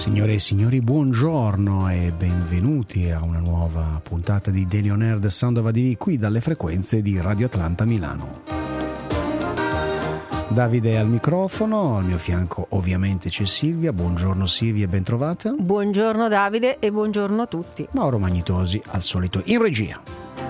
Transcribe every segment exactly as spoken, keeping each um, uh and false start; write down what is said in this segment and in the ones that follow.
Signore e signori, buongiorno e benvenuti a una nuova puntata di Daily On Air The Sound of A D V qui dalle frequenze di Radio Atlanta Milano. Davide è al microfono, al mio fianco ovviamente c'è Silvia. Buongiorno Silvia e ben trovata. Buongiorno Davide e buongiorno a tutti. Mauro Magnitosi al solito in regia.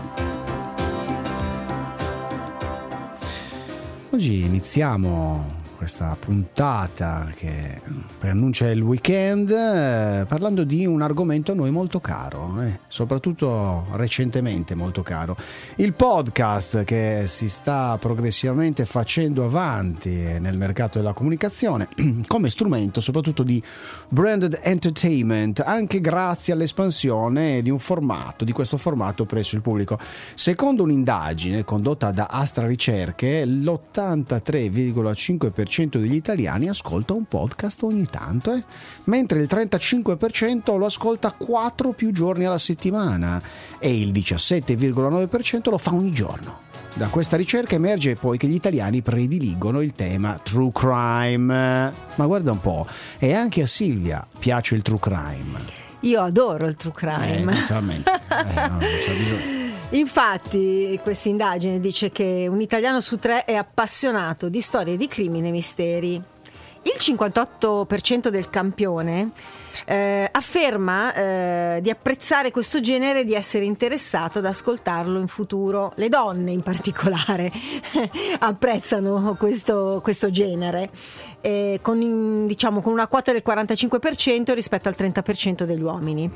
Oggi iniziamo questa puntata che preannuncia il weekend eh, parlando di un argomento a noi molto caro, eh, soprattutto recentemente molto caro, il podcast, che si sta progressivamente facendo avanti nel mercato della comunicazione come strumento soprattutto di branded entertainment, anche grazie all'espansione di un formato, di questo formato presso il pubblico. Secondo un'indagine condotta da Astra Ricerche, l'ottantatré virgola cinque per cento degli italiani ascolta un podcast ogni tanto, eh? mentre il trentacinque per cento lo ascolta quattro più giorni alla settimana e il diciassette virgola nove per cento lo fa ogni giorno. Da questa ricerca emerge poi che gli italiani prediligono il tema true crime. Ma guarda un po', e anche a Silvia piace il true crime. Io adoro il true crime. Eh, naturalmente. Eh, no, non c'è bisogno. Infatti questa indagine dice che un italiano su tre è appassionato di storie di crimine e misteri. Il cinquantotto per cento del campione eh, afferma eh, di apprezzare questo genere e di essere interessato ad ascoltarlo in futuro. Le donne in particolare apprezzano questo, questo genere, eh, con, diciamo, con una quota del quarantacinque per cento rispetto al trenta per cento degli uomini.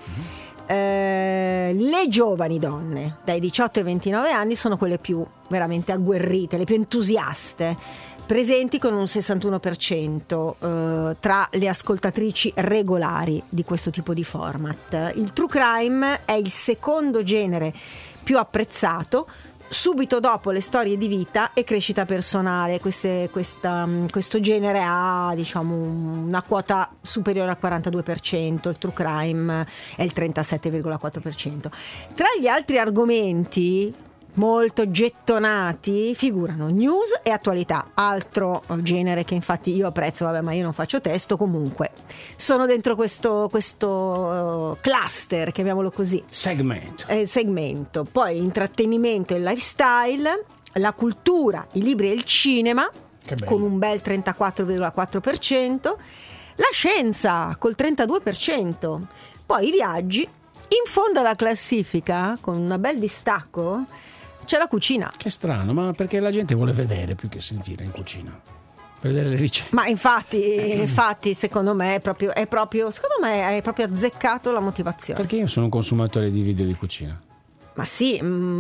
Eh, le giovani donne dai diciotto ai ventinove anni sono quelle più veramente agguerrite, le più entusiaste, presenti con un sessantuno per cento eh, tra le ascoltatrici regolari di questo tipo di format. Il true crime è il secondo genere più apprezzato, subito dopo le storie di vita e crescita personale. Queste, questa, questo genere ha, diciamo, una quota superiore al quarantadue per cento, il true crime è il trentasette virgola quattro per cento. Tra gli altri argomenti molto gettonati figurano news e attualità, altro genere che infatti io apprezzo, vabbè, ma io non faccio testo, comunque sono dentro questo, questo cluster, chiamiamolo così, segmento. Eh, segmento. Poi intrattenimento e lifestyle, la cultura, i libri e il cinema con un bel trentaquattro virgola quattro per cento, la scienza col trentadue per cento, poi i viaggi. In fondo alla classifica, con un bel distacco, c'è la cucina. Che strano, ma perché la gente vuole vedere più che sentire in cucina, vedere le ricette. Ma infatti, infatti secondo me è proprio, è proprio secondo me è proprio azzeccato la motivazione. Perché io sono un consumatore di video di cucina. Ma sì,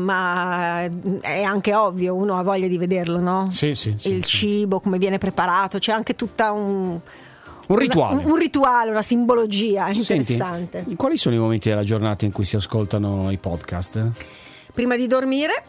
ma è anche ovvio, uno ha voglia di vederlo, no? Sì, sì, sì. Il sì. cibo, come viene preparato, c'è anche tutta un Un rituale. Una, un, un rituale, una simbologia interessante. Senti, quali sono i momenti della giornata in cui si ascoltano i podcast? Prima di dormire?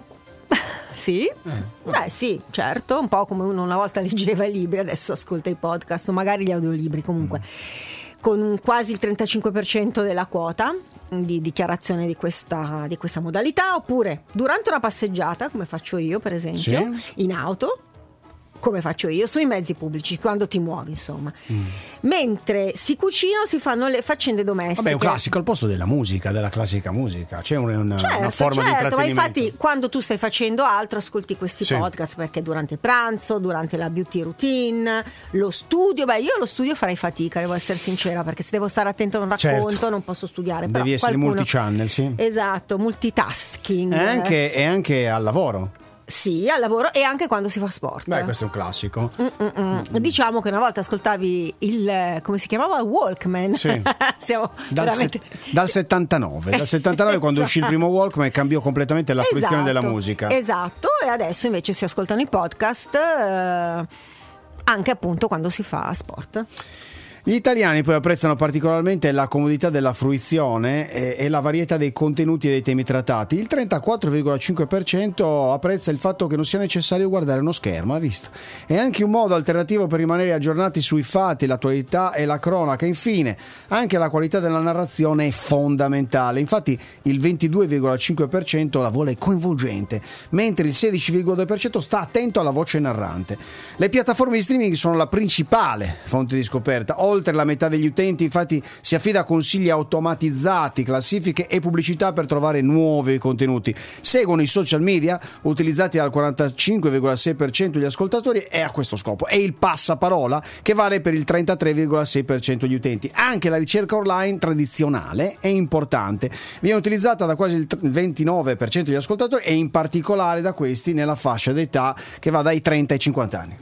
Sì, eh, beh sì, certo, un po' come uno una volta leggeva i libri, adesso ascolta i podcast o magari gli audiolibri, comunque mm. con quasi il trentacinque per cento della quota di dichiarazione di questa, di questa modalità, oppure durante una passeggiata, come faccio io per esempio, sì. in auto, come faccio io, sui mezzi pubblici, quando ti muovi, insomma. Mm. Mentre si cucina o si fanno le faccende domestiche. Vabbè, è un classico al posto della musica, della classica musica. C'è un, una, certo, una forma certo, di intrattenimento. Ma infatti quando tu stai facendo altro ascolti questi sì. podcast, perché durante il pranzo, durante la beauty routine, lo studio, beh io lo studio farei fatica, devo essere sincera, perché se devo stare attento a un racconto certo. non posso studiare. Devi però essere qualcuno... multichannel, sì. Esatto, multitasking. E anche, e anche al lavoro. Sì, al lavoro e anche quando si fa sport. Beh, questo è un classico. Mm-mm. Diciamo che una volta ascoltavi il, come si chiamava? Il Walkman. Sì. Siamo dal, veramente... se, dal settantanove. Dal settantanove quando uscì il primo Walkman cambiò completamente la fruizione esatto, della musica. Esatto, e adesso invece si ascoltano i podcast eh, anche appunto quando si fa sport. Gli italiani poi apprezzano particolarmente la comodità della fruizione e, e la varietà dei contenuti e dei temi trattati. Il trentaquattro virgola cinque per cento apprezza il fatto che non sia necessario guardare uno schermo, ha visto? È anche un modo alternativo per rimanere aggiornati sui fatti, l'attualità e la cronaca. Infine, anche la qualità della narrazione è fondamentale. Infatti il ventidue virgola cinque per cento la vuole coinvolgente, mentre il sedici virgola due per cento sta attento alla voce narrante. Le piattaforme di streaming sono la principale fonte di scoperta. Oltre la metà degli utenti infatti si affida a consigli automatizzati, classifiche e pubblicità per trovare nuovi contenuti. Seguono i social media utilizzati dal quarantacinque virgola sei per cento degli ascoltatori e a questo scopo. E il passaparola che vale per il trentatré virgola sei per cento degli utenti. Anche la ricerca online tradizionale è importante. Viene utilizzata da quasi il ventinove per cento degli ascoltatori e in particolare da questi nella fascia d'età che va dai trenta ai cinquanta anni.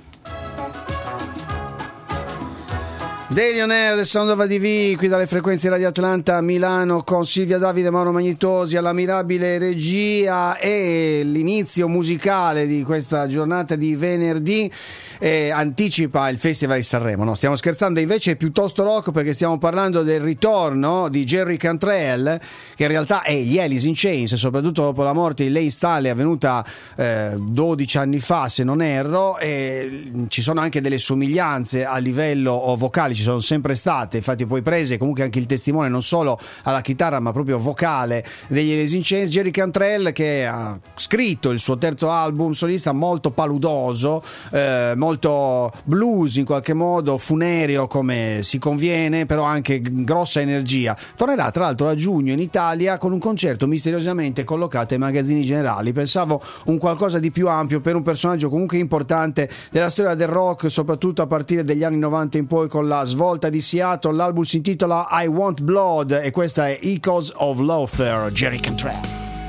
Daily On Air, The Sound of A D V, qui dalle frequenze Radio Atlanta a Milano con Silvia Davide, Mauro Magnetosi alla mirabile regia e l'inizio musicale di questa giornata di venerdì eh, anticipa il Festival di Sanremo. No, stiamo scherzando, invece è piuttosto rock perché stiamo parlando del ritorno di Jerry Cantrell, che in realtà è gli Alice in Chains, soprattutto dopo la morte di Lane Staley avvenuta eh, dodici anni fa se non erro, e ci sono anche delle somiglianze a livello vocale, ci sono sempre state, infatti poi prese comunque anche il testimone non solo alla chitarra ma proprio vocale degli Alice in Chains. Jerry Cantrell, che ha scritto il suo terzo album solista, molto paludoso, eh, molto blues in qualche modo, funereo come si conviene, però anche grossa energia. Tornerà tra l'altro a giugno in Italia con un concerto misteriosamente collocato ai magazzini generali. Pensavo un qualcosa di più ampio per un personaggio comunque importante della storia del rock, soprattutto a partire dagli anni novanta in poi con la svolta di Seattle. L'album si intitola I Want Blood e questa è Echoes of Lothar, Jerry Cantrell.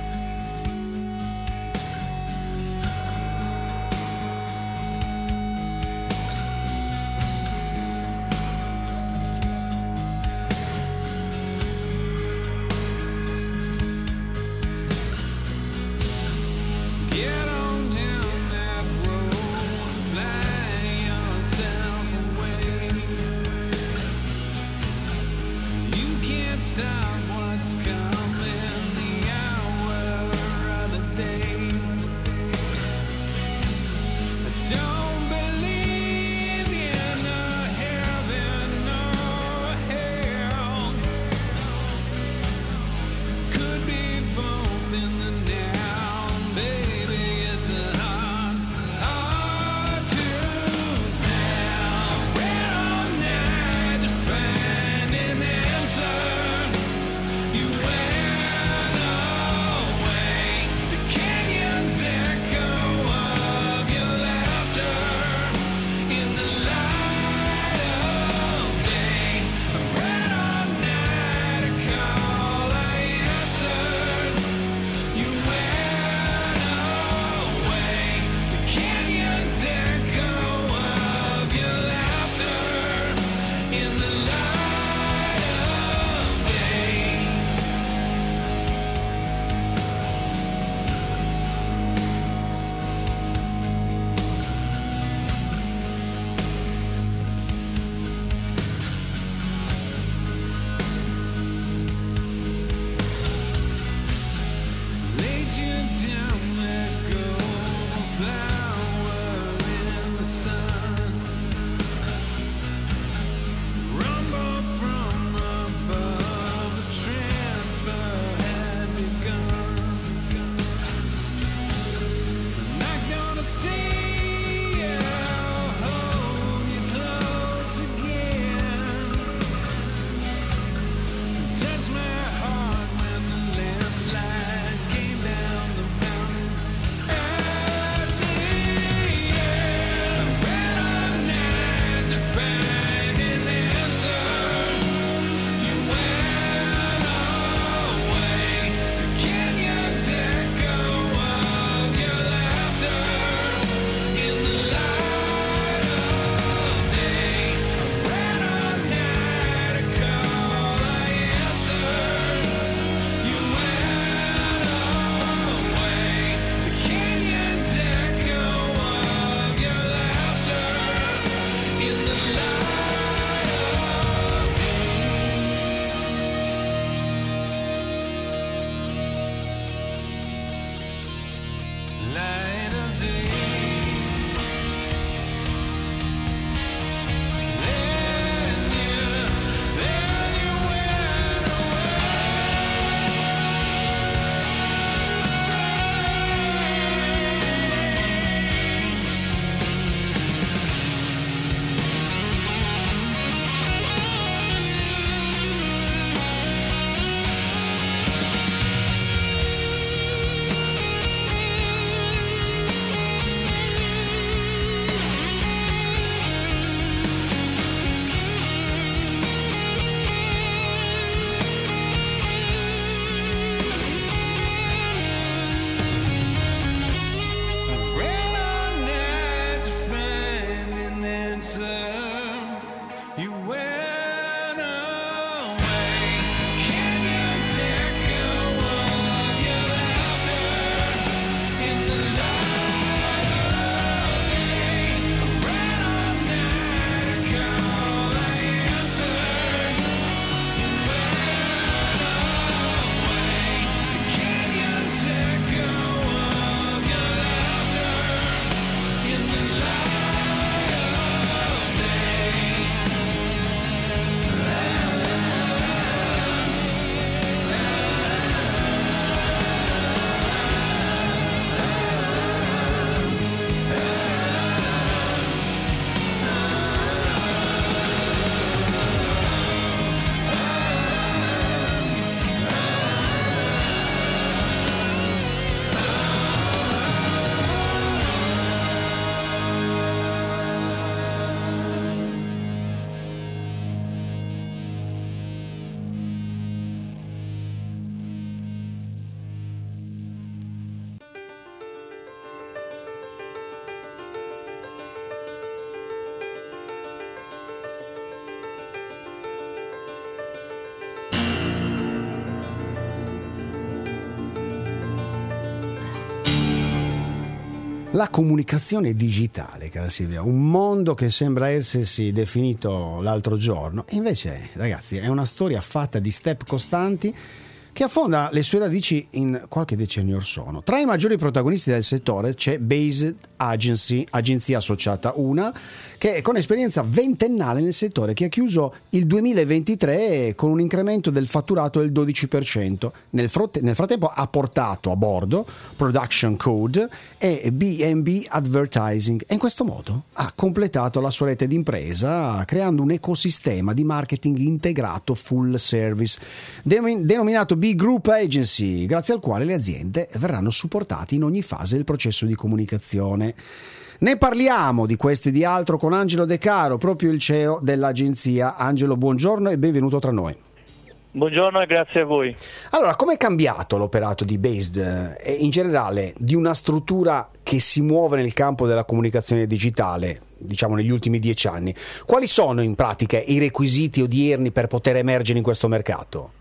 Stop what's coming, the hour of the day. Don't believe in a heaven or hell. Could be both in the now, baby. It's a hard, hard to tell. Red all night to find an answer. You La comunicazione digitale, cara Silvia, un mondo che sembra essersi definito l'altro giorno, e invece, ragazzi, è una storia fatta di step costanti che affonda le sue radici in qualche decennio or sono. Tra i maggiori protagonisti del settore c'è Based Agency, agenzia associata una, che è con esperienza ventennale nel settore, che ha chiuso il duemilaventitré con un incremento del fatturato del dodici per cento. Nel, frotte, nel frattempo ha portato a bordo Production Code e B and B Advertising e in questo modo ha completato la sua rete d'impresa creando un ecosistema di marketing integrato full service denominato B Group Agency, grazie al quale le aziende verranno supportate in ogni fase del processo di comunicazione. Ne parliamo di questo e di altro con Angelo De Caro, proprio il C E O dell'agenzia. Angelo, buongiorno e benvenuto tra noi. Buongiorno e grazie a voi. Allora, com'è cambiato l'operato di Based e in generale di una struttura che si muove nel campo della comunicazione digitale, diciamo negli ultimi dieci anni? Quali sono in pratica i requisiti odierni per poter emergere in questo mercato?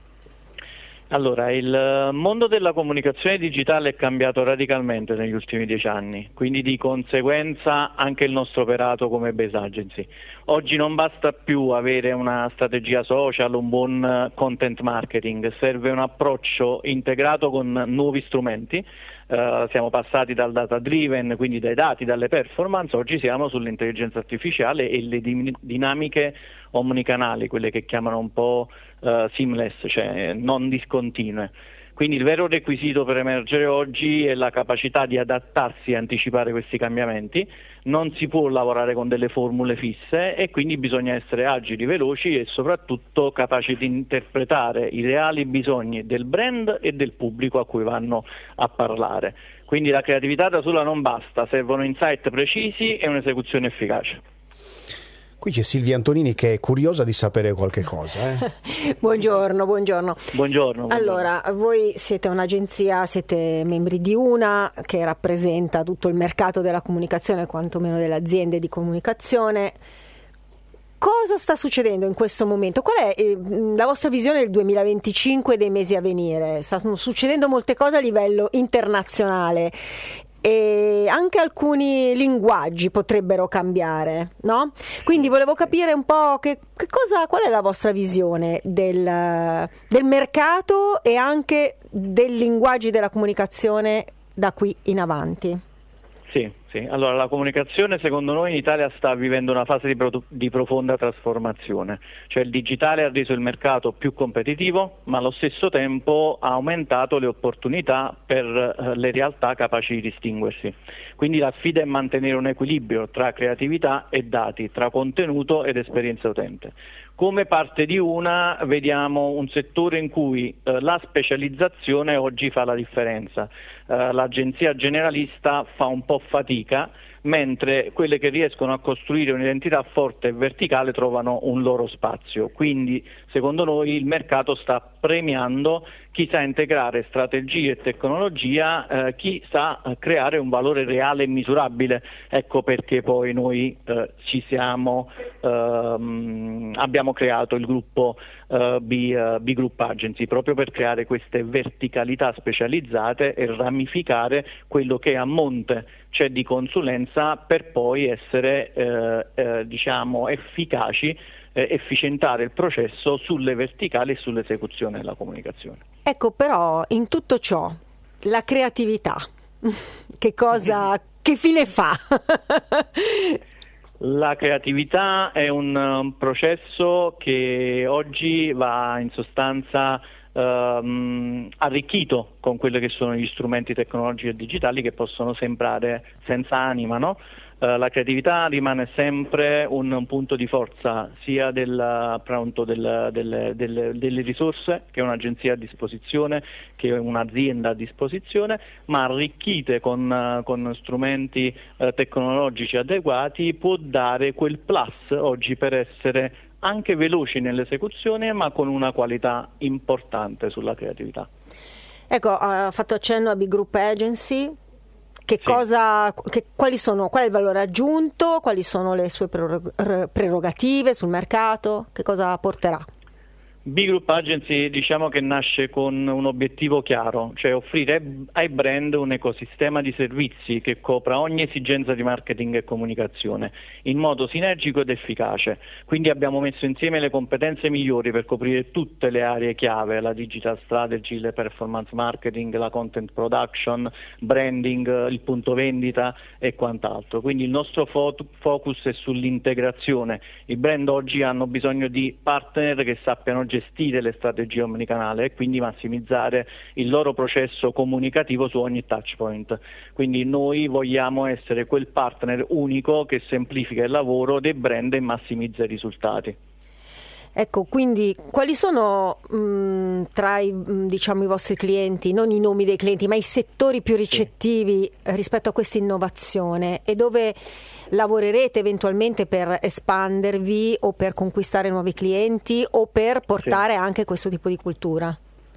Allora, il mondo della comunicazione digitale è cambiato radicalmente negli ultimi dieci anni, quindi di conseguenza anche il nostro operato come Based Agency. Oggi non basta più avere una strategia social, un buon content marketing, serve un approccio integrato con nuovi strumenti. Uh, siamo passati dal data driven, quindi dai dati, dalle performance, oggi siamo sull'intelligenza artificiale e le dim- dinamiche omnicanali, quelle che chiamano un po' uh, seamless, cioè non discontinue. Quindi il vero requisito per emergere oggi è la capacità di adattarsi e anticipare questi cambiamenti. Non si può lavorare con delle formule fisse e quindi bisogna essere agili, veloci e soprattutto capaci di interpretare i reali bisogni del brand e del pubblico a cui vanno a parlare. Quindi la creatività da sola non basta, servono insight precisi e un'esecuzione efficace. Qui c'è Silvia Antonini che è curiosa di sapere qualche cosa. Eh? Buongiorno, buongiorno. Buongiorno. Allora, voi siete un'agenzia, siete membri di una che rappresenta tutto il mercato della comunicazione, quantomeno delle aziende di comunicazione. Cosa sta succedendo in questo momento? Qual è eh, la vostra visione del duemilaventicinque e dei mesi a venire? Stanno succedendo molte cose a livello internazionale e anche alcuni linguaggi potrebbero cambiare, no? Quindi volevo capire un po' che, che cosa, qual è la vostra visione del, del mercato e anche dei linguaggi della comunicazione da qui in avanti. Sì, sì. Allora la comunicazione secondo noi in Italia sta vivendo una fase di, pro- di profonda trasformazione, cioè il digitale ha reso il mercato più competitivo, ma allo stesso tempo ha aumentato le opportunità per eh, le realtà capaci di distinguersi. Quindi la sfida è mantenere un equilibrio tra creatività e dati, tra contenuto ed esperienza utente. Come parte di una vediamo un settore in cui eh, la specializzazione oggi fa la differenza. Eh, l'agenzia generalista fa un po' fatica, mentre quelle che riescono a costruire un'identità forte e verticale trovano un loro spazio. Quindi secondo noi il mercato sta premiando chi sa integrare strategie e tecnologia, eh, chi sa creare un valore reale e misurabile. Ecco perché poi noi eh, ci siamo, ehm, abbiamo creato il gruppo eh, B, uh, B Group Agency, proprio per creare queste verticalità specializzate e ramificare quello che a monte c'è di consulenza per poi essere eh, eh, diciamo efficaci, eh, efficientare il processo sulle verticali e sull'esecuzione della comunicazione. Ecco, però in tutto ciò la creatività che cosa, che fine fa? La creatività è un, un processo che oggi va in sostanza ehm, arricchito con quelli che sono gli strumenti tecnologici e digitali che possono sembrare senza anima, no? Uh, la creatività rimane sempre un, un punto di forza sia del, appunto, del, del, del, delle risorse che un'agenzia a disposizione, che un'azienda a disposizione, ma arricchite con, uh, con strumenti uh, tecnologici adeguati può dare quel plus oggi per essere anche veloci nell'esecuzione ma con una qualità importante sulla creatività. Ecco, ha fatto accenno a B Group Agency. Che Sì. cosa, che, quali sono, qual è il valore aggiunto, quali sono le sue prerog- prerogative sul mercato, che cosa porterà? B Group Agency diciamo che nasce con un obiettivo chiaro, cioè offrire ai brand un ecosistema di servizi che copra ogni esigenza di marketing e comunicazione in modo sinergico ed efficace. Quindi abbiamo messo insieme le competenze migliori per coprire tutte le aree chiave, la digital strategy, le performance marketing, la content production, branding, il punto vendita e quant'altro. Quindi il nostro fo- focus è sull'integrazione. I brand oggi hanno bisogno di partner che sappiano gestire le strategie omnicanale e quindi massimizzare il loro processo comunicativo su ogni touch point. Quindi noi vogliamo essere quel partner unico che semplifica il lavoro dei brand e massimizza i risultati. Ecco, quindi quali sono mh, tra i, mh, diciamo, i vostri clienti, non i nomi dei clienti, ma i settori più ricettivi sì. rispetto a questa innovazione, e dove lavorerete eventualmente per espandervi o per conquistare nuovi clienti o per portare sì. anche questo tipo di cultura?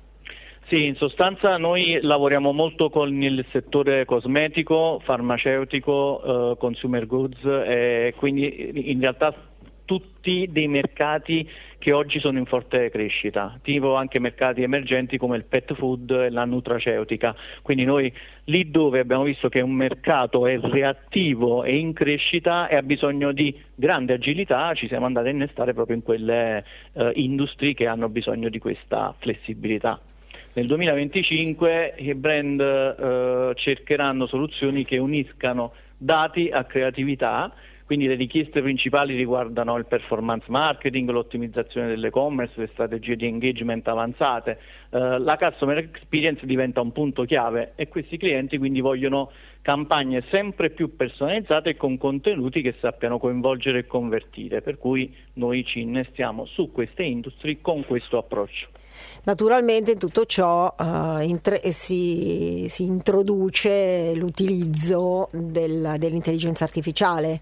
Sì, in sostanza noi lavoriamo molto con il settore cosmetico, farmaceutico, eh, consumer goods, e quindi in realtà tutti dei mercati che oggi sono in forte crescita, tipo anche mercati emergenti come il pet food e la nutraceutica. Quindi noi lì dove abbiamo visto che un mercato è reattivo e in crescita e ha bisogno di grande agilità, ci siamo andati a innestare proprio in quelle eh, industrie che hanno bisogno di questa flessibilità. Nel duemilaventicinque i brand eh, cercheranno soluzioni che uniscano dati a creatività. Quindi le richieste principali riguardano il performance marketing, l'ottimizzazione dell'e-commerce, le strategie di engagement avanzate. Uh, la customer experience diventa un punto chiave e questi clienti quindi vogliono campagne sempre più personalizzate e con contenuti che sappiano coinvolgere e convertire, per cui noi ci innestiamo su queste industrie con questo approccio. Naturalmente in tutto ciò uh, intre- si, si introduce l'utilizzo del, dell'intelligenza artificiale.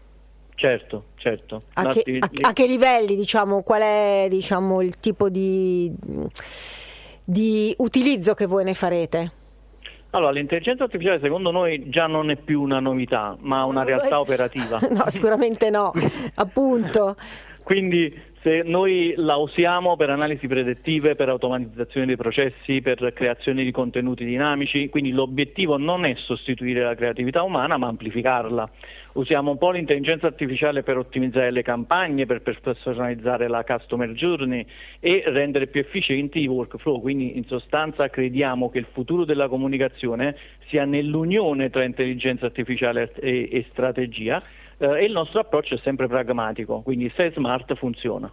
Certo, certo. A che, a, a che livelli, diciamo, qual è, diciamo, il tipo di, di utilizzo che voi ne farete? Allora, l'intelligenza artificiale secondo noi già non è più una novità, ma una realtà operativa. No, sicuramente no, appunto. Quindi se noi la usiamo per analisi predittive, per automatizzazione dei processi, per creazione di contenuti dinamici, quindi l'obiettivo non è sostituire la creatività umana ma amplificarla. Usiamo un po' l'intelligenza artificiale per ottimizzare le campagne, per personalizzare la customer journey e rendere più efficienti i workflow, quindi in sostanza crediamo che il futuro della comunicazione sia nell'unione tra intelligenza artificiale e, e strategia. Uh, e il nostro approccio è sempre pragmatico, quindi se è smart funziona.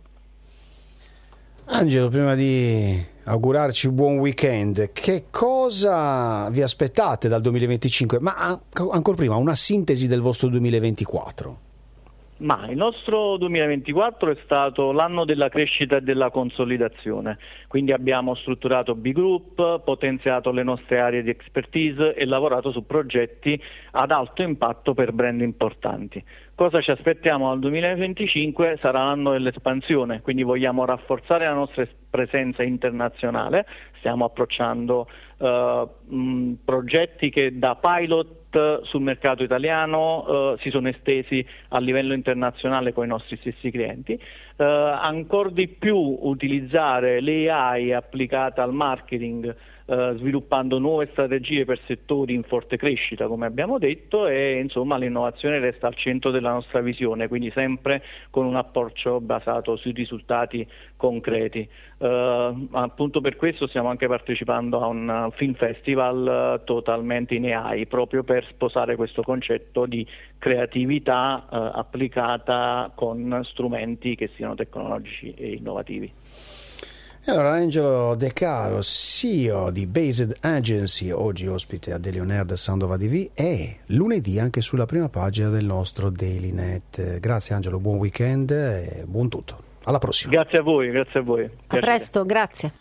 Angelo, prima di augurarci un buon weekend, che cosa vi aspettate dal duemilaventicinque? Ma ancora prima, una sintesi del vostro duemilaventiquattro. Ma il nostro duemilaventiquattro è stato l'anno della crescita e della consolidazione, quindi abbiamo strutturato B Group, potenziato le nostre aree di expertise e lavorato su progetti ad alto impatto per brand importanti. Cosa ci aspettiamo dal duemilaventicinque? Sarà l'anno dell'espansione, quindi vogliamo rafforzare la nostra presenza internazionale, stiamo approcciando uh, mh, progetti che da pilot sul mercato italiano uh, si sono estesi a livello internazionale con i nostri stessi clienti, uh, ancora di più utilizzare l'A I applicata al marketing, uh, sviluppando nuove strategie per settori in forte crescita come abbiamo detto, e insomma l'innovazione resta al centro della nostra visione, quindi sempre con un approccio basato sui risultati concreti. Uh, appunto per questo stiamo anche partecipando a un film festival uh, totalmente in A I, proprio per sposare questo concetto di creatività uh, applicata con strumenti che siano tecnologici e innovativi. E allora Angelo De Caro, C E O di Based Agency, oggi ospite a Daily On Air del Sound A V e lunedì anche sulla prima pagina del nostro Daily Net. Grazie Angelo, buon weekend e buon tutto. Alla prossima. Grazie a voi, grazie a voi. A presto, grazie.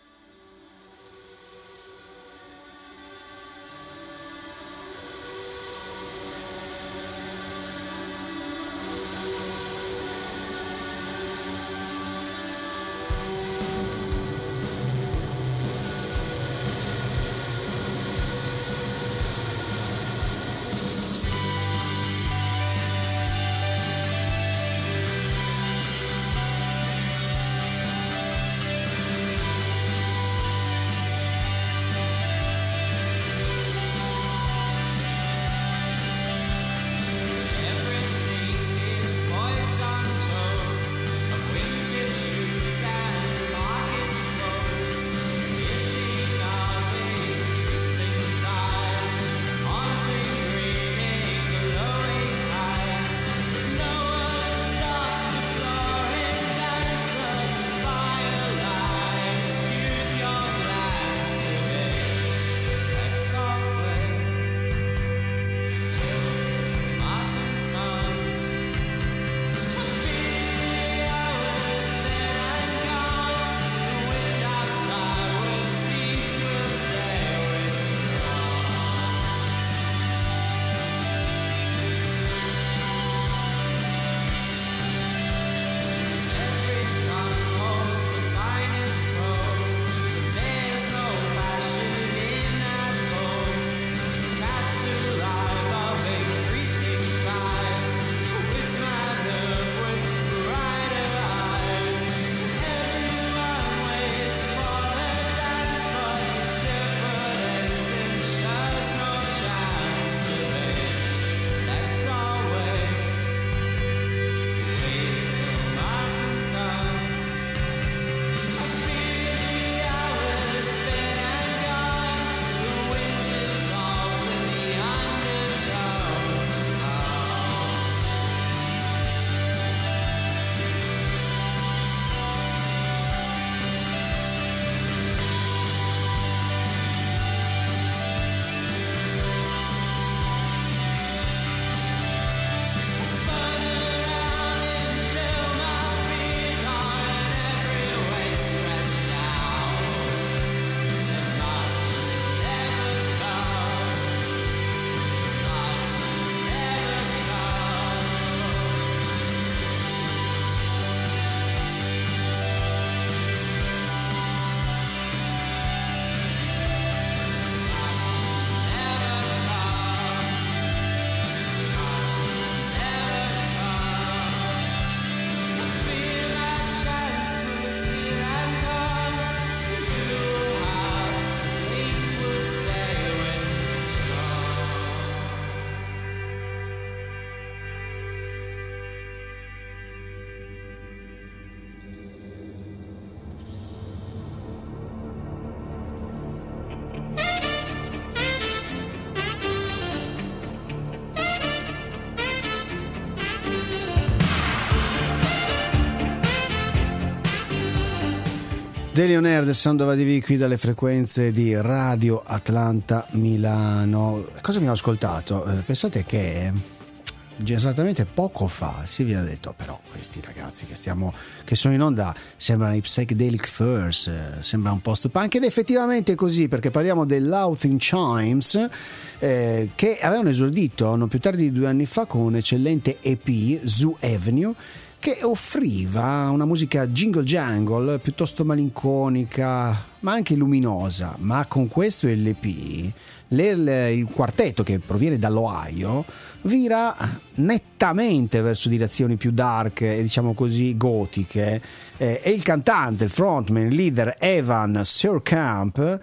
Daily On Air del Sandova di V qui dalle frequenze di Radio Atlanta Milano. Cosa abbiamo ascoltato? Eh, pensate che esattamente poco fa Silvia ha detto: però questi ragazzi che stiamo che sono in onda sembrano i Psychedelic Furs, eh, sembra un post-punk, ed effettivamente è così, perché parliamo del Laughing Chimes, eh, che avevano esordito non più tardi di due anni fa con un eccellente E P, Zoo Avenue, che offriva una musica jingle jangle piuttosto malinconica ma anche luminosa. Ma con questo L P le, il quartetto, che proviene dall'Ohio, vira nettamente verso direzioni più dark e diciamo così gotiche, eh, e il cantante, il frontman, il leader Evan Surkamp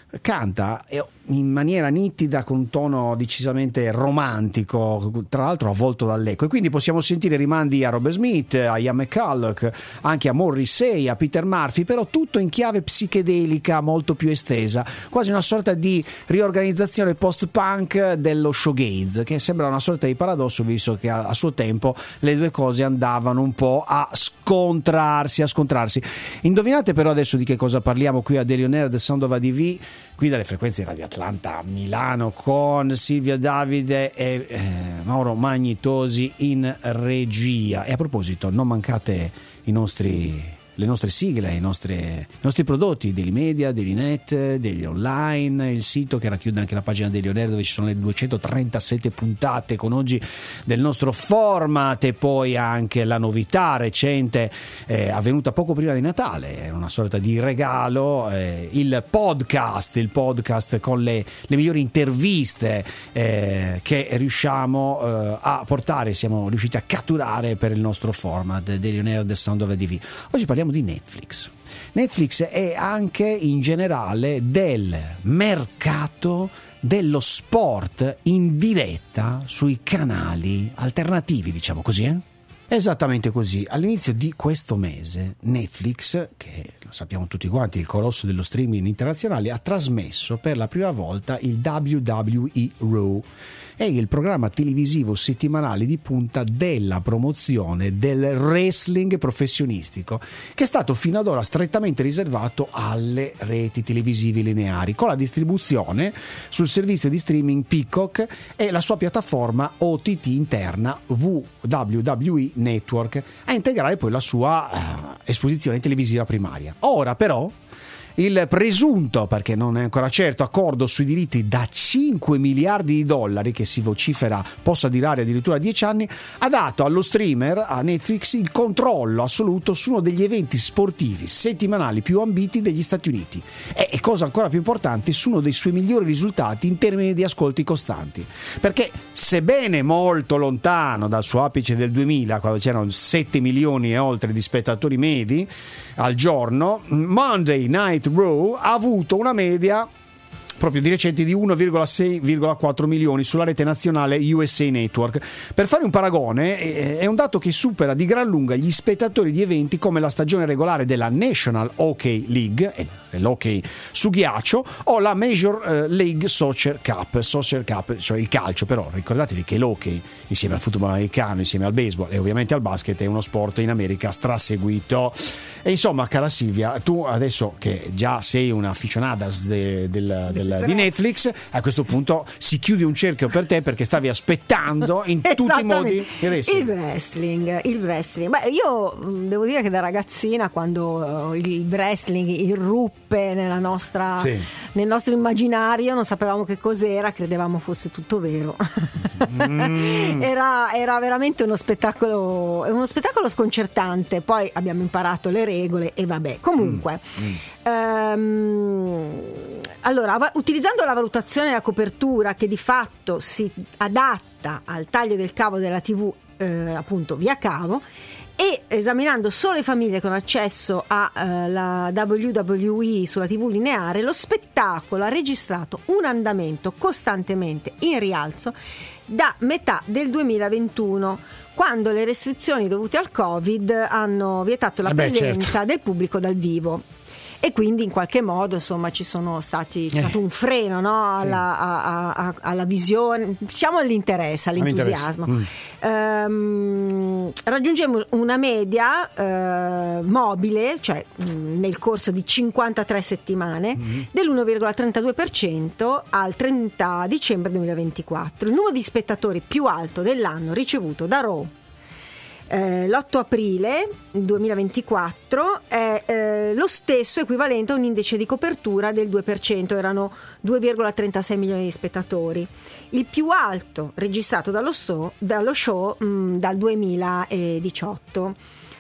canta in maniera nitida con un tono decisamente romantico, tra l'altro avvolto dall'eco, e quindi possiamo sentire rimandi a Robert Smith, a Ian McCulloch, anche a Morrissey, a Peter Murphy, però tutto in chiave psichedelica molto più estesa, quasi una sorta di riorganizzazione post-punk dello shoegaze, che sembra una sorta di paradosso, visto che a, a suo tempo le due cose andavano un po' a scontrarsi, a scontrarsi. Indovinate però adesso di che cosa parliamo qui a Daily On Air del Sound of A D V, qui dalle frequenze di Radio Atlanta Milano, con Silvia Davide e eh, Mauro Magnitosi in regia. E a proposito, non mancate i nostri le nostre sigle, i nostri, i nostri prodotti, degli media, degli net, degli online, il sito che racchiude anche la pagina degli On Air, dove ci sono le duecentotrentasette puntate con oggi del nostro format, e poi anche la novità recente eh, avvenuta poco prima di Natale, una sorta di regalo, eh, il podcast, il podcast con le, le migliori interviste eh, che riusciamo eh, a portare, siamo riusciti a catturare per il nostro format degli On Air del Sound of A D V. Oggi parliamo di Netflix. Netflix è anche in generale del mercato dello sport in diretta sui canali alternativi, diciamo così, eh? Esattamente così. All'inizio di questo mese Netflix, che lo sappiamo tutti quanti, il colosso dello streaming internazionale, ha trasmesso per la prima volta il W W E Raw. È il programma televisivo settimanale di punta della promozione del wrestling professionistico, che è stato fino ad ora strettamente riservato alle reti televisive lineari, con la distribuzione sul servizio di streaming Peacock e la sua piattaforma O T T interna W W E Network, a integrare poi la sua uh, esposizione televisiva primaria. Ora però il presunto, perché non è ancora certo, accordo sui diritti da cinque miliardi di dollari, che si vocifera possa durare addirittura dieci anni, ha dato allo streamer, a Netflix, il controllo assoluto su uno degli eventi sportivi settimanali più ambiti degli Stati Uniti e, e cosa ancora più importante, su uno dei suoi migliori risultati in termini di ascolti costanti, perché sebbene molto lontano dal suo apice del duemila, quando c'erano sette milioni e oltre di spettatori medi al giorno, Monday Night Raw ha avuto una media proprio di recente di uno virgola sei virgola quattro milioni sulla rete nazionale U S A Network. Per fare un paragone, è un dato che supera di gran lunga gli spettatori di eventi come la stagione regolare della National Hockey League, l'hockey su ghiaccio, o la Major League Soccer Cup, Soccer Cup, cioè il calcio. Però ricordatevi che l'hockey, insieme al football americano, insieme al baseball e ovviamente al basket, è uno sport in America straseguito. E insomma, cara Silvia, tu adesso che già sei una aficionadas de, del, del di Netflix, a questo punto si chiude un cerchio per te, perché stavi aspettando in tutti i modi il wrestling. Il wrestling, il wrestling. Beh, io devo dire che da ragazzina, quando il wrestling irruppe nella nostra, sì. nel nostro immaginario, non sapevamo che cos'era, credevamo fosse tutto vero. Mm. era, era veramente uno spettacolo, uno spettacolo sconcertante. Poi abbiamo imparato le regole e vabbè. Comunque, mm. Mm. Um, allora, utilizzando la valutazione della copertura, che di fatto si adatta al taglio del cavo della tivù, eh, appunto via cavo, e esaminando solo le famiglie con accesso alla uh, W W E sulla tivù lineare, lo spettacolo ha registrato un andamento costantemente in rialzo da metà del duemilaventuno, quando le restrizioni dovute al Covid hanno vietato la eh beh, presenza certo. del pubblico dal vivo. e quindi in qualche modo insomma ci sono stati c'è stato un freno, no? Sì. alla, a- a- alla visione, diciamo all'interesse, all'entusiasmo. Mm. Ehm, raggiungemmo una media eh, mobile, cioè mh, nel corso di cinquantatré settimane, dell'uno virgola trentadue per cento al trenta dicembre duemilaventiquattro, il numero di spettatori più alto dell'anno ricevuto da Raw. Eh, l'otto aprile duemilaventiquattro è eh, lo stesso equivalente a un indice di copertura del due per cento, erano due virgola trentasei milioni di spettatori, il più alto registrato dallo, sto- dallo show mh, dal duemiladiciotto.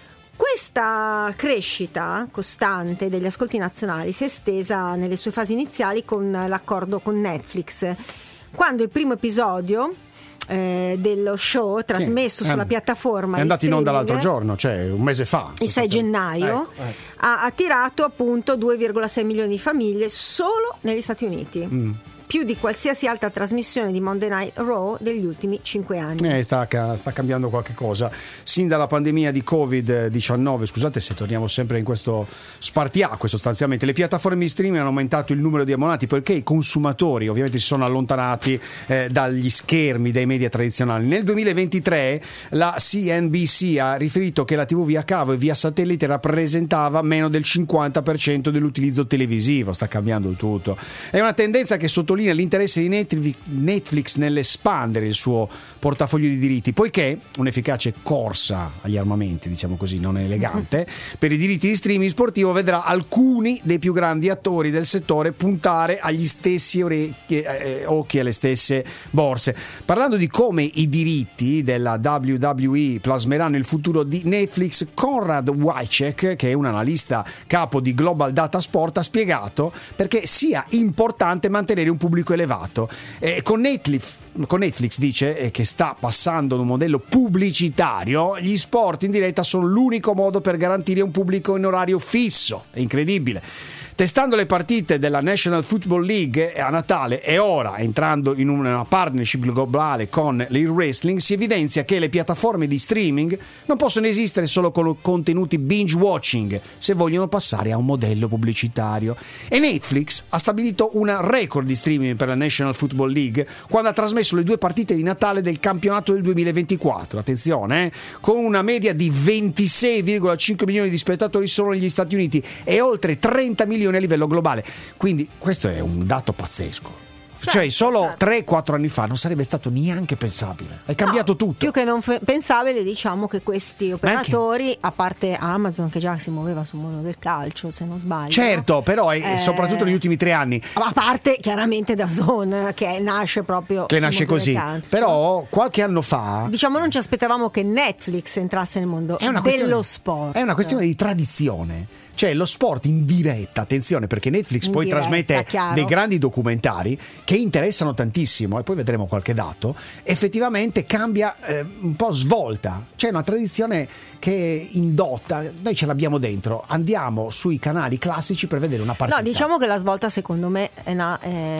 Questa crescita costante degli ascolti nazionali si è estesa nelle sue fasi iniziali con l'accordo con Netflix, quando il primo episodio eh, dello show trasmesso Sì, sulla è- piattaforma È di andato in onda streaming, l'altro giorno, cioè un mese fa. il sei gennaio, Ecco, ecco. ha attirato appunto due virgola sei milioni di famiglie solo negli Stati Uniti, Mm. più di qualsiasi altra trasmissione di Monday Night Raw degli ultimi cinque anni. Eh, sta, ca- sta cambiando qualche cosa. Sin dalla pandemia di covid diciannove, scusate se torniamo sempre in questo spartiacque sostanzialmente, le piattaforme di streaming hanno aumentato il numero di abbonati perché i consumatori ovviamente si sono allontanati eh, dagli schermi, dai media tradizionali. Nel duemilaventitré la C N B C ha riferito che la tivù via cavo e via satellite rappresentava meno del cinquanta per cento dell'utilizzo televisivo. Sta cambiando tutto. È una tendenza che sottolinea l'interesse di Netflix- Netflix nell'espandere il suo portafoglio di diritti, poiché un'efficace corsa agli armamenti, diciamo così, non è elegante, per i diritti di streaming sportivo vedrà alcuni dei più grandi attori del settore puntare agli stessi orecchie, eh, occhi alle stesse borse. Parlando di come i diritti della W W E plasmeranno il futuro di Netflix, Conrad Wycheck, che è un analista capo di Global Data Sport, ha spiegato perché sia importante mantenere un pubblico elevato. Eh, con Netflix, con Netflix dice eh, che sta passando da un modello pubblicitario, gli sport in diretta sono l'unico modo per garantire un pubblico in orario fisso. È incredibile. Testando le partite della National Football League a Natale e ora entrando in una partnership globale con il wrestling, si evidenzia che le piattaforme di streaming non possono esistere solo con contenuti binge watching se vogliono passare a un modello pubblicitario. E Netflix ha stabilito una record di streaming per la National Football League quando ha trasmesso le due partite di Natale del campionato del duemilaventiquattro. Attenzione, eh, con una media di ventisei virgola cinque milioni di spettatori solo negli Stati Uniti e oltre trenta milioni a livello globale. Quindi questo è un dato pazzesco. Certo, Cioè solo certo. tre quattro anni fa non sarebbe stato neanche pensabile. È cambiato No, tutto. Più che non fe- pensabile, diciamo che questi operatori, a parte Amazon che già si muoveva sul mondo del calcio, se non sbaglio. Certo, però è, Eh, soprattutto negli ultimi tre anni. A parte chiaramente da Zone che nasce proprio Che sul nasce mondo del così. calcio. Però qualche anno fa Diciamo non ci aspettavamo che Netflix entrasse nel mondo è una dello questione- sport. È una questione di tradizione. Cioè lo sport in diretta, attenzione, perché Netflix In poi diretta, trasmette chiaro. dei grandi documentari che interessano tantissimo, e poi vedremo qualche dato, effettivamente cambia eh, un po' svolta. C'è una tradizione che è indotta, noi ce l'abbiamo dentro, andiamo sui canali classici per vedere una partita. No, diciamo che la svolta secondo me è na-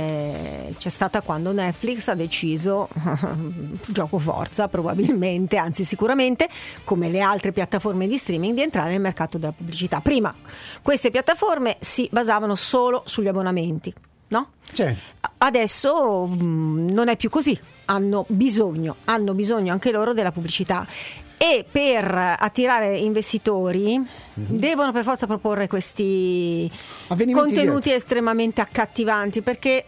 eh, c'è stata quando Netflix ha deciso, gioco forza probabilmente, anzi sicuramente, come le altre piattaforme di streaming, di entrare nel mercato della pubblicità. Prima queste piattaforme si basavano solo sugli abbonamenti, no? Cioè, Adesso mh, non è più così, hanno bisogno, hanno bisogno anche loro della pubblicità. E per attirare investitori devono per forza proporre questi Avvenimenti contenuti diretti. estremamente accattivanti, perché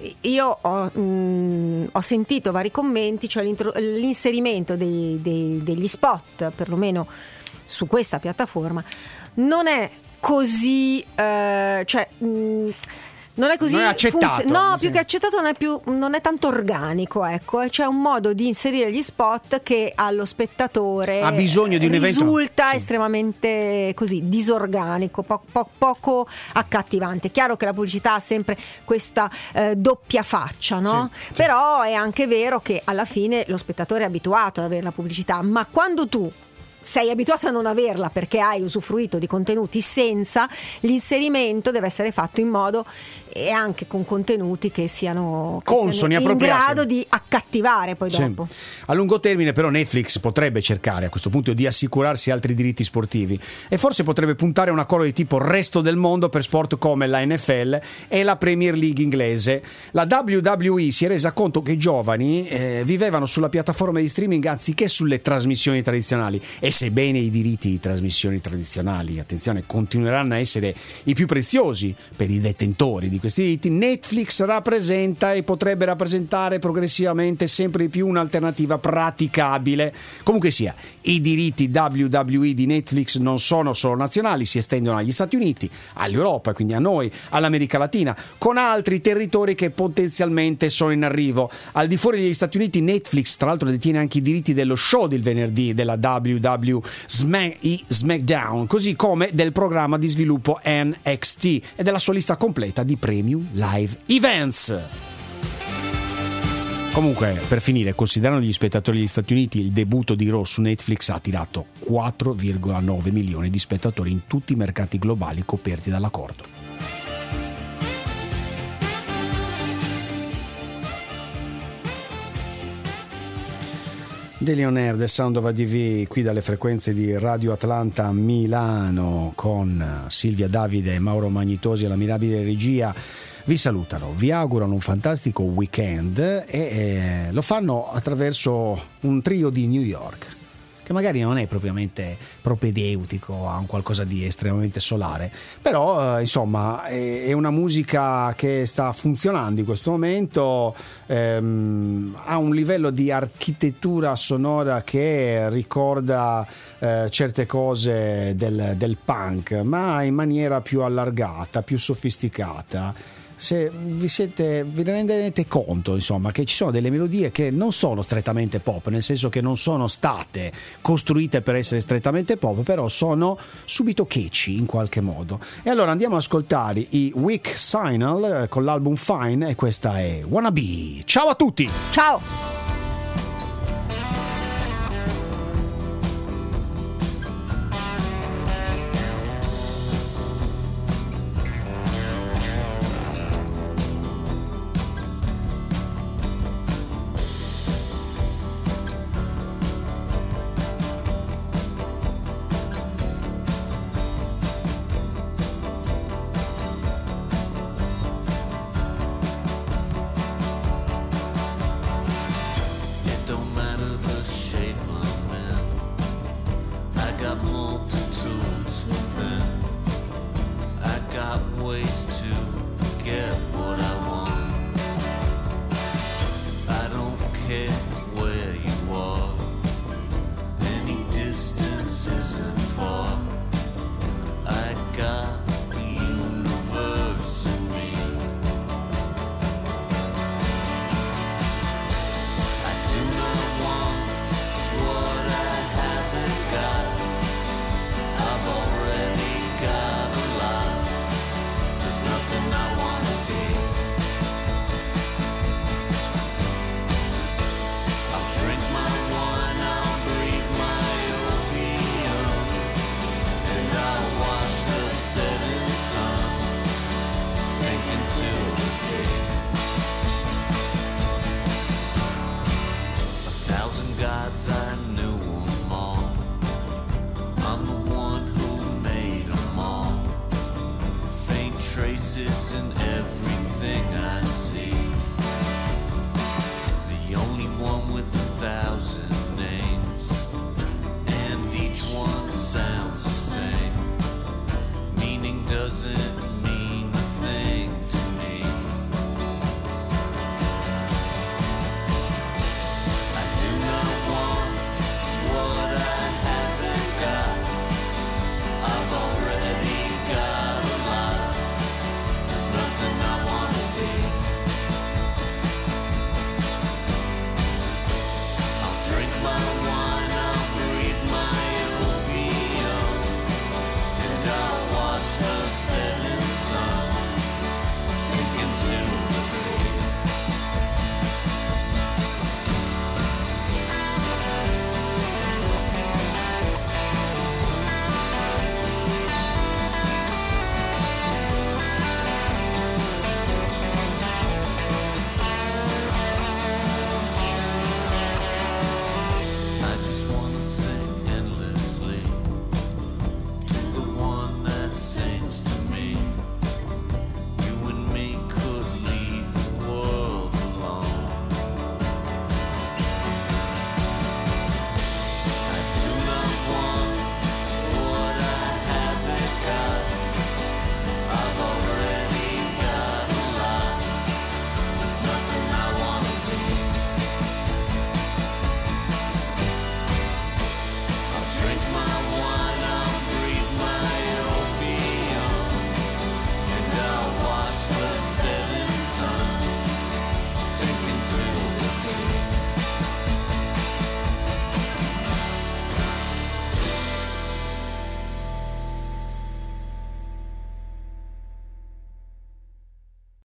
io ho, mh, ho sentito vari commenti, cioè l'intro- l'inserimento dei- dei- degli spot, perlomeno su questa piattaforma, non è così, eh, cioè mh, non è così Non è accettato, funzi- no, sì. più che accettato non è più, non è tanto organico, ecco, eh. C'è un modo di inserire gli spot che allo spettatore Ha bisogno di un evento- risulta sì. estremamente così disorganico, po- po- poco accattivante. Chiaro che la pubblicità ha sempre questa eh, doppia faccia, no? Sì, sì. Però è anche vero che alla fine lo spettatore è abituato ad avere la pubblicità, ma quando tu sei abituato a non averla perché hai usufruito di contenuti senza, l'inserimento deve essere fatto in modo e anche con contenuti che siano, che consoni, siano in appropriati, grado di accattivare poi sì. dopo. A lungo termine però Netflix potrebbe cercare a questo punto di assicurarsi altri diritti sportivi e forse potrebbe puntare a un accordo di tipo resto del mondo per sport come la N F L e la Premier League inglese. La W W E si è resa conto che i giovani eh, vivevano sulla piattaforma di streaming anziché sulle trasmissioni tradizionali, e sebbene i diritti di trasmissioni tradizionali, attenzione, continueranno a essere i più preziosi per i detentori di questi diritti, Netflix rappresenta e potrebbe rappresentare progressivamente sempre di più un'alternativa praticabile. Comunque sia, i diritti W W E di Netflix non sono solo nazionali, si estendono agli Stati Uniti, all'Europa, quindi a noi, all'America Latina, con altri territori che potenzialmente sono in arrivo. Al di fuori degli Stati Uniti, Netflix tra l'altro detiene anche i diritti dello show del venerdì della W W E SmackDown, così come del programma di sviluppo N X T e della sua lista completa di premium live events. Comunque, per finire, considerando gli spettatori degli Stati Uniti, il debutto di Raw su Netflix ha attirato quattro virgola nove milioni di spettatori in tutti i mercati globali coperti dall'accordo. Daily On Air, The Sound of A D V, qui dalle frequenze di Radio Atlanta Milano, con Silvia Davide e Mauro Magnitosi alla mirabile regia. Vi salutano, vi augurano un fantastico weekend e eh, lo fanno attraverso un trio di New York, che magari non è propriamente propedeutico a un qualcosa di estremamente solare, però eh, insomma è, è una musica che sta funzionando in questo momento, ehm, ha un livello di architettura sonora che ricorda eh, certe cose del, del punk, ma in maniera più allargata, più sofisticata. Se vi siete, vi rendete conto insomma che ci sono delle melodie che non sono strettamente pop, nel senso che non sono state costruite per essere strettamente pop, però sono subito catchy in qualche modo. E allora andiamo ad ascoltare i Weak Signal con l'album Fine, e questa è Wanna Be. Ciao a tutti, Ciao.